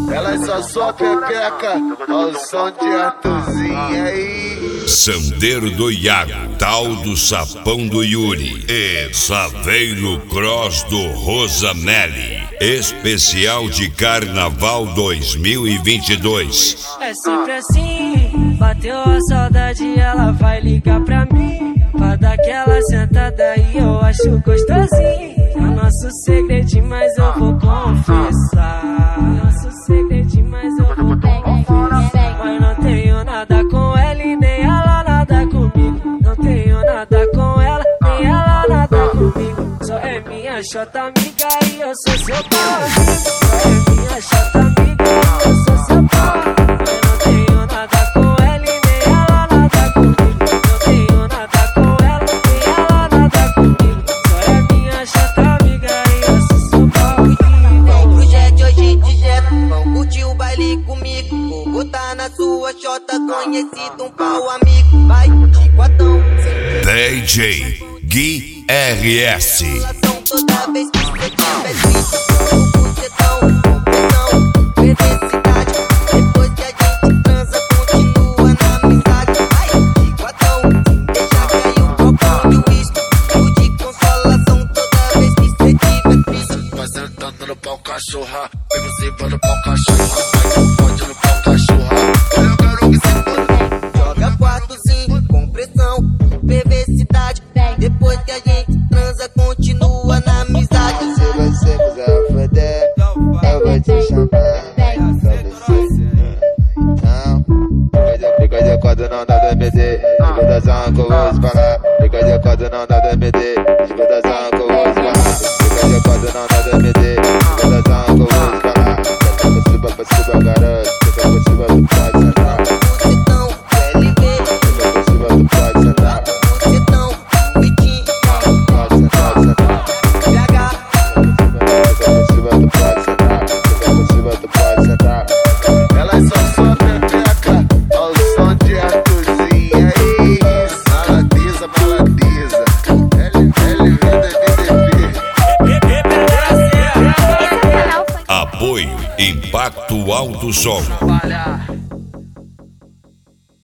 Ela só sua pepeca ao som de Arthurzinho aí. Sandeiro do Iago, tal do Sapão do Yuri e Saveiro Cross do Rosanelli. Especial de Carnaval 2022. É sempre assim, bateu a saudade, ela vai ligar pra mim, pra dar aquela sentada e eu acho gostosinho. É nosso segredinho, mas eu vou confessar. Nosso segredinho, mas eu vou confessar. Mas não tenho nada com ela e nem ela nada comigo. Não tenho nada com ela, nem ela nada comigo. Só é minha chota amiga e eu sou seu pau. Só é minha chota amiga e eu sou seu pau. Mas não tenho nada com ela e nem ela nada comigo. Não tenho nada com ela, nem ela nada comigo. Só é minha chata amiga e eu sou seu pau. Vem pro jet hoje de jet, vão curtir o baile comigo. Vou botar na sua chota, conhecido um pau amigo. Vai, chicotão. DJ Gui RS. Toda vez que você tiver visto, o bucetão, pressão, felicidade. Depois que a gente transa, continua na amizade. Vai, chicotão, deixa cair o copão de uísque. O de consolação toda vez que você tiver triste. Vai sentando no pau cachorra, vem você vai no pau cachorra. Pode no pau cachorra, eu quero que você pode. Joga quartozinho com pressão, perversidade. Depois que a gente transa, continua na amizade. Se você quiser foder, eu vou te chamar. Fica de quatro não dá DMD. Escutação que eu vou falar. Fica de quatro não dá DMD. Escutação que eu vou falar. Fica de quatro não dá DMD. Escutação que eu vou falar. Fica pra cima, garoto. Fica pra cima, tu pode sentar. Bucetão, LV. Fica pra cima, tu pode sentar. Bucetão, Vitinho. Pode sentar, sentar. PH. Fica pra cima, tu pode sentar. Fica pra cima, tu pode sentar. Ela só sua pepeca ao som de Arthurzinho aí. Baladiza, baladiza. Apoio Impacto Alto Som.